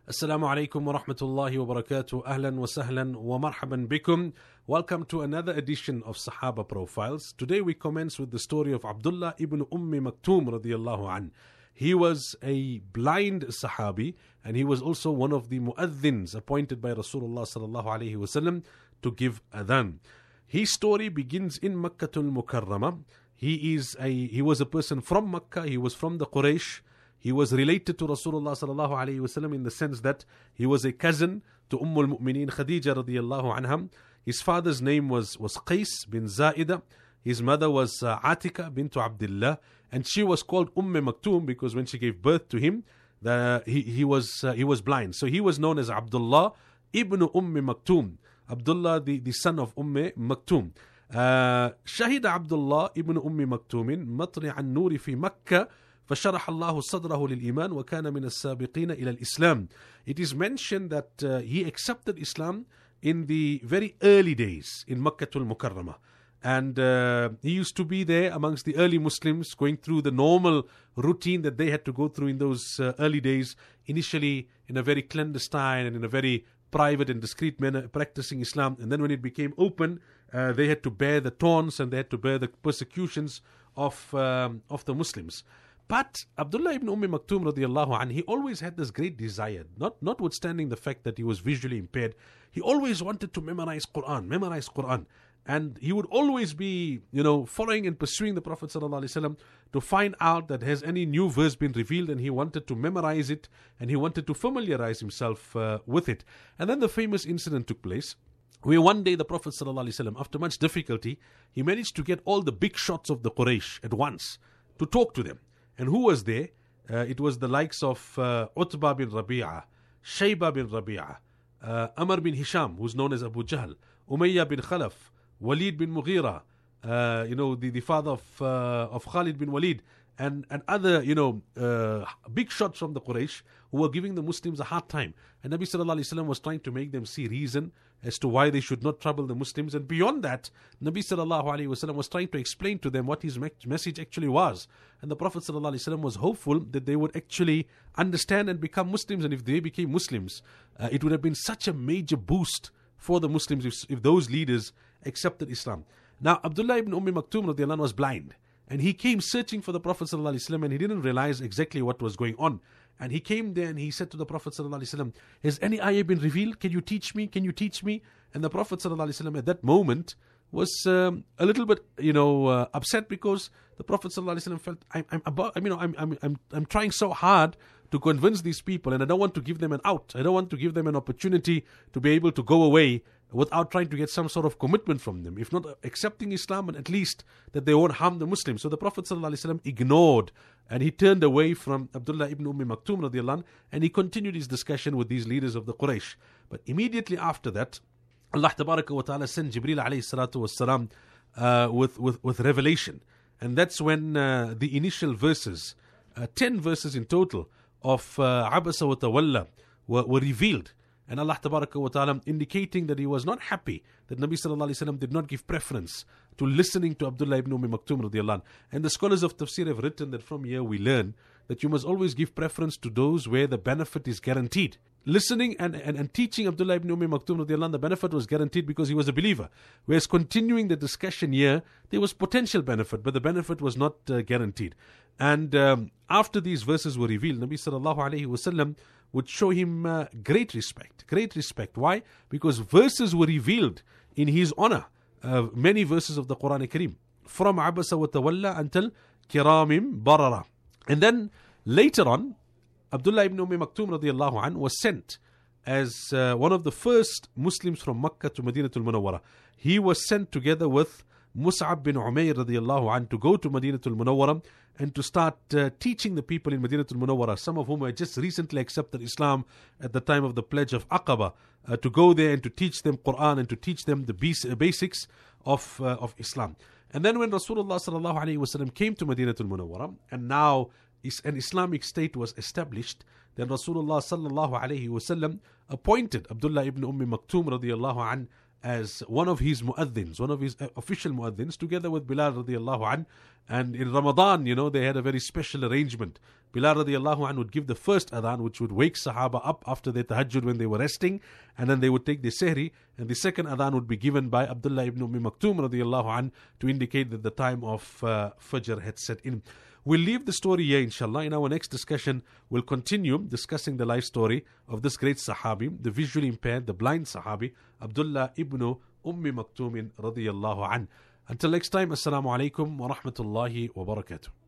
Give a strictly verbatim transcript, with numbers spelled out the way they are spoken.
Assalamu alaikum wa rahmatullahi wa barakatuh. Ahlan wa sahlan wa marhaban bikum. Welcome to another edition of Sahaba Profiles. Today we commence with the story of Abdullah ibn Ummi Maktoum radiyallahu an. He was a blind Sahabi and he was also one of the muadhins appointed by Rasulullah sallallahu alayhi wasallam to give adhan. His story begins in Makkatul Mukarramah. He is a he was a person from Makkah. He was from the Quraysh. He was related to Rasulullah sallallahu alayhi wasallam in the sense that he was a cousin to Umm al-Mu'mineen Khadija radiyallahu anha. His father's name was, was Qais bin Zaida. His mother was uh, Atika bint Abdullah. And she was called Umm Maktoum because when she gave birth to him, the, he, he, was, uh, he was blind. So he was known as Abdullah ibn Umm Maktoum. Abdullah, the, the son of Umm Maktoum. شهد عبد الله ابن أم مكتوم مطلع النور في مكة فشرح الله صدره للإيمان وكان من السابقين إلى الإسلام. It is mentioned that uh, he accepted Islam in the very early days in Makkah al-Mukarramah. And uh, he used to be there amongst the early Muslims, going through the normal routine that they had to go through in those uh, early days, initially in a very clandestine and in a very private and discreet manner, practicing Islam. And then when it became open, uh, they had to bear the taunts and they had to bear the persecutions of, um, of the Muslims. But Abdullah ibn Umm Maktoum radiallahu anh, he always had this great desire, not notwithstanding the fact that he was visually impaired. He always wanted to memorize Quran, memorize Quran. And he would always be, you know, following and pursuing the Prophet sallallahu alaihi wasallam to find out that has any new verse been revealed, and he wanted to memorize it and he wanted to familiarize himself uh, with it. And then the famous incident took place where one day the Prophet sallallahu alaihi wasallam, after much difficulty, he managed to get all the big shots of the Quraysh at once to talk to them. And who was there? Uh, it was the likes of uh, Utbah bin Rabi'ah, Shayba bin Rabi'ah, uh, Amr bin Hisham, who's known as Abu Jahl, Umayyah bin Khalaf, Walid bin Mughira, uh, you know, the, the father of uh, of Khalid bin Walid, and, and other, you know, uh, big shots from the Quraysh who were giving the Muslims a hard time. And Nabi sallallahu alaihi wasallam was trying to make them see reason as to why they should not trouble the Muslims. And beyond that, Nabi sallallahu alaihi wasallam was trying to explain to them what his me- message actually was. And the Prophet sallallahu alaihi wasallam was hopeful that they would actually understand and become Muslims. And if they became Muslims, uh, it would have been such a major boost for the Muslims if, if those leaders accepted Islam. Now, Abdullah ibn Umm Maktoum radiallahu anh was blind. And he came searching for the Prophet sallallahu alaihi wasallam, and he didn't realize exactly what was going on. And he came there and he said to the Prophet sallallahu alaihi wasallam, has any ayah been revealed? Can you teach me? Can you teach me? And the Prophet sallallahu alaihi wasallam at that moment was um, a little bit, you know, uh, upset because the Prophet sallallahu alaihi wasallam felt, I'm, I'm about, I mean, I'm, I'm, I'm, I'm trying so hard to convince these people, and I don't want to give them an out. I don't want to give them an opportunity to be able to go away without trying to get some sort of commitment from them. If not accepting Islam, and at least that they won't harm the Muslims. So the Prophet ﷺ ignored and he turned away from Abdullah ibn Umm Maktoum radiallahu anh, and he continued his discussion with these leaders of the Quraysh. But immediately after that, Allah tabaraka wa ta'ala sent Jibreel alayhi salatu wassalam uh, with, with, with revelation. And that's when uh, the initial verses, uh, ten verses in total, of uh, Abasa wa Tawalla were, were revealed. And Allah tabaraka wa ta'ala indicating that he was not happy that Nabi sallallahu alaihi wasallam did not give preference to listening to Abdullah ibn Umm Maktoum radiallahu anh. And the scholars of tafsir have written that from here we learn that you must always give preference to those where the benefit is guaranteed. Listening and, and, and teaching Abdullah ibn Umm Maktoum radiallahu anh, the benefit was guaranteed because he was a believer. Whereas continuing the discussion here, there was potential benefit, but the benefit was not uh, guaranteed. And um, after these verses were revealed, Nabi sallallahu alaihi wasallam would show him uh, great respect, great respect. Why? Because verses were revealed in his honor, uh, many verses of the Quran Kareem, from Abasa wa Tawalla until Kiramim Barara. And then later on, Abdullah ibn Umm Maktoum radiallahu anh was sent as uh, one of the first Muslims from Makkah to Madinatul Munawwara. He was sent together with Mus'ab bin Umayr radiallahu anh to go to Madinatul Munawwara and to start uh, teaching the people in Madinatul Munawwara, some of whom had just recently accepted Islam at the time of the pledge of Aqaba, uh, to go there and to teach them Quran and to teach them the basics of uh, of Islam. And then when Rasulullah sallallahu alaihi wasallam came to Madinatul Munawwara, and now an Islamic state was established, then Rasulullah sallallahu alaihi wasallam appointed Abdullah ibn Umm Maktoum radiallahu anh as one of his muaddins, one of his official muaddins, together with Bilal radiallahu an. And in Ramadan, you know, they had a very special arrangement. Bilal radiallahu an would give the first adhan, which would wake Sahaba up after their tahajjud when they were resting, and then they would take the sehri, and the second adhan would be given by Abdullah ibn Umm Maktoum radiallahu an to indicate that the time of uh, Fajr had set in. We'll leave the story here, inshallah. In our next discussion, we'll continue discussing the life story of this great Sahabi, the visually impaired, the blind Sahabi, Abdullah ibn Umm Maktoum radiyallahu an. Until next time, Assalamu alaikum wa rahmatullahi wa barakatuh.